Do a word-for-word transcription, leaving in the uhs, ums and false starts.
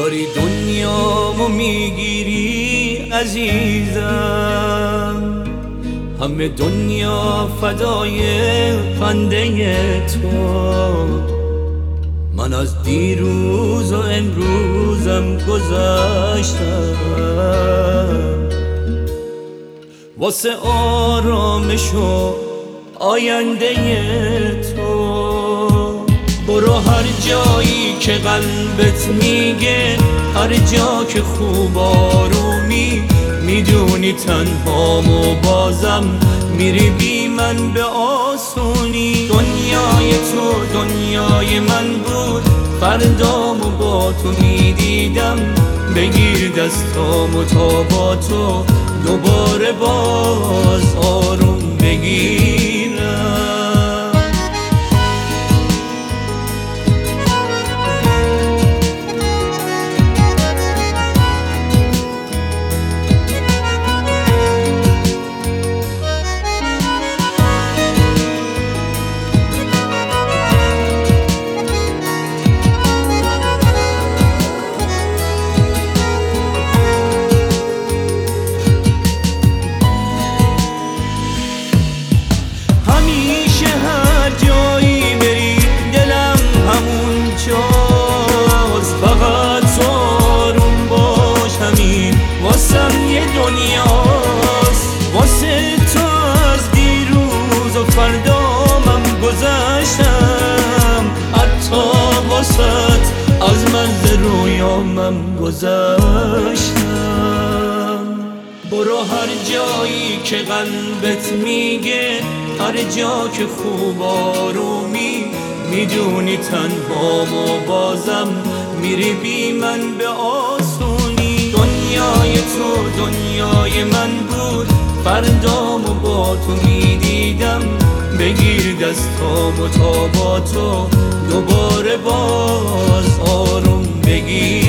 داری دنیامو میگیری عزیزم، همه دنیا فدای خنده تو. من از دیروز و امروزم گذشتم واسه آرامش و آینده تو. برو هر جایی که قلبت میگه، هر جا که خوب آرومی، میدونی تنهامو بازم میری بی من به آسونی. دنیای تو دنیای من بود، فردامو با تو میدیدم. بگیر دستامو تا با تو دوباره باز آروم بگیرم. واسه تو از دیروز و فردامم گذشتم، حتی واسه از مرز رویامم گذشتم. برو هر جایی که قلبت میگه، هر جا که خوب آرومی، میدونی تنهامو بازم میری بی من به آسونی. دنیای تو دنیای من بود، فردامو با تو میدیدم. بگیر دستامو تا با تو دوباره باز آروم بگیر.